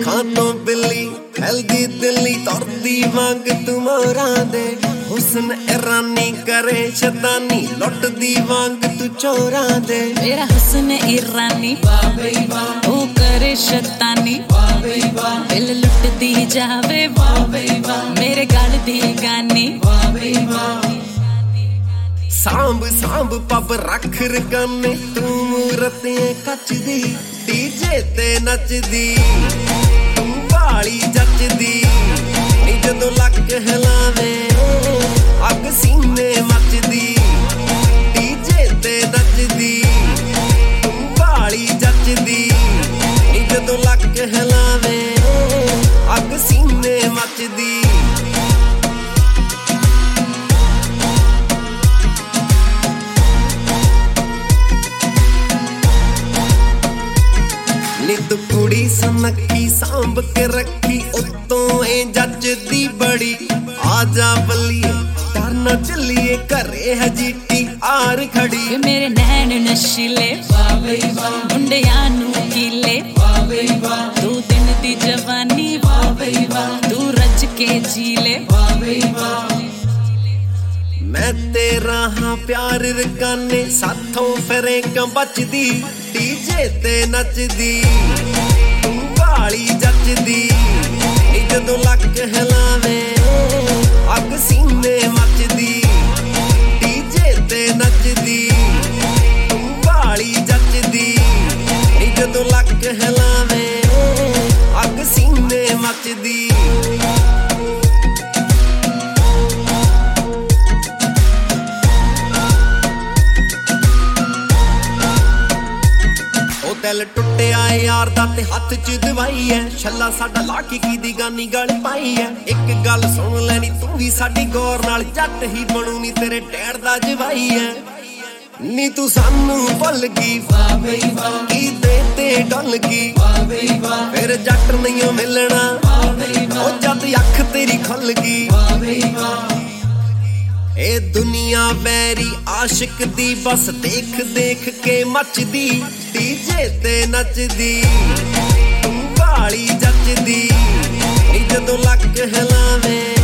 ਅੱਖਾਂ ਤੋਂ ਬਿੱਲੀ ਹੈਲਦੀ ਦਿੱਲੀ ਤੁਰਦੀ ਵਾਂਗ ਤੂੰ ਮੋਰਾਂ ਦੇ ਹੁਸਨ ਇਰਾਨੀ ਕਰੇ ਸ਼ੈਤਾਨੀ ਲੁੱਟਦੀ ਵਾਂਗ ਤੂੰ ਚੋਰਾਂ ਦੇ ਮੇਰਾ ਹੁਸਨ ਇਰਾਨੀ ਵਾਹ ਬਈ ਵਾਹ ਉਹ ਕਰੇ ਸ਼ੈਤਾਨੀ ਵਾਹ ਬਈ ਵਾਹ ਦਿਲ ਲੁੱਟਦੀ ਜਾਵੇ ਵਾਹ ਬਈ ਵਾਹ ਮੇਰੇ ਗਲ ਦੀ ਗਾਨੀ ਵਾਹ ਬਈ ਵਾਹ ਸਾਂਭ ਸਾਂਭ ਪੱਬ ਰੱਖ ਰਕਾਨੇ ਤੂੰ ਮੂਰਤੀਆਂ ਕੱਚਦੀ ਡੀਜੇ ਤੇ ਨੱਚਦੀ ਤੂੰ ਵਾਲੀ ਜੱਚਦੀ ਨੀ ਜਦੋਂ ਲੱਕ ਹਿਲਾਵੇ ਅੱਗ ਸੀਨੇ ਮੱਚਦੀ ਡੀਜੇ ਤੇ ਨੱਚਦੀ ਤੂੰ ਵਾਲੀ ਜੱਚਦੀ ਨੀ ਜਦੋਂ ਲੱਕ ਹਿਲਾਵੇ ਅੱਗ ਸੀਨੇ ਮੱਚਦੀ ਨੀ ਤੂੰ ਕੁੜੀ ਸੁਨੱਖੀ ਸਾਂਭ ਕੇ ਰੱਖੀ ਉਤੋਂ ਏ ਜੱਜਦੀ ਬੜੀ ਆ ਜਾ ਬੱਲੀਏ ਡਰ ਨਾ ਚੱਲੀਏ ਘਰੇ ਹਜੀਟੀ ਆਰ ਖੜੀ ਮੇਰੇ ਨੈਣ ਨਸ਼ੀਲੇ ਵਾਹ ਬਈ ਵਾਹ ਮੁੰਡਿਆਂ ਨੂੰ ਕੀਲੇ ਵਾਹ ਬਈ ਵਾਹ ਤੂੰ ਦਿਨ ਦੀ ਜਵਾਨੀ ਵਾਹ ਬਈ ਵਾਹ ਤੂੰ ਰੱਜ ਕੇ ਜੀਲੇ ਵਾਹ ਬਈ ਵਾਹ ਮੈਂ ਤੇਰਾ ਹਾਂ ਪਿਆਰ ਰਕਾਨੇ ਸਾਥੋਂ ਫਿਰੇ ਕਿਉਂ ਬਚਦੀ ਡੀਜੇ ਤੇ ਨੱਚਦੀ ਤੂੰ ਵਾਲੀ ਜੱਚਦੀ ਨੀ ਜਦੋਂ ਲੱਕ ਹਿਲਾਵੇ ਅੱਗ ਸੀਨੇ ਮੱਚਦੀ ਡੀਜੇ ਤੇ ਨੱਚਦੀ ਤੂੰ ਵਾਲੀ ਜੱਚਦੀ ਨੀ ਜਦੋਂ ਲੱਕ ਹਿਲਾਵੇ ਅੱਗ ਸੀਨੇ ਮੱਚਦੀ ਦਿਲ ਟੁੱਟਿਆ ਯਾਰ ਦਾ ਤੇ ਹੱਥ 'ਚ ਦਵਾਈ ਐ ਛੱਲਾ ਸਾਡਾ ਲਾ ਕੇ ਦੀ ਗਾਨੀ ਗਲ ਪਾਈ ਐ ਇੱਕ ਗੱਲ ਸੁਣ ਲੈਣੀ ਤੂੰ ਵੀ ਸਾਡੀ ਗੌਰ ਨਾਲ ਜੱਟ ਹੀ ਬਣੂ ਨੀ ਤੇਰੇ ਡੈਡ ਦਾ ਜਵਾਈ ਐ ਨੀ ਤੂੰ ਸਾਨੂੰ ਭੁੱਲ ਗਈ ਵਾਹ ਬਈ ਵਾਹ ਕੀ ਤੇ ਡੁੱਲ ਗਈ ਵਾਹ ਬਈ ਵਾਹ ਫਿਰ ਜੱਟ ਨਹੀਂ ਮਿਲਣਾ ਵਾਹ ਬਈ ਵਾਹ ਉਹ ਜਦ ਅੱਖ ਤੇਰੀ ਖੁੱਲ ਗਈ ਵਾਹ ਬਈ ਵਾਹ ਇਹ ਦੁਨੀਆ ਵੈਰੀ ਆਸ਼ਿਕ ਦੀ ਬਸ ਦੇਖ ਦੇਖ ਕੇ ਮੱਚਦੀ ਡੀਜੇ ਤੇ ਨੱਚਦੀ ਤੂੰ ਵਾਲੀ ਜੱਚਦੀ ਨੀ ਜਦੋਂ ਲੱਕ ਹਿਲਾਵੇ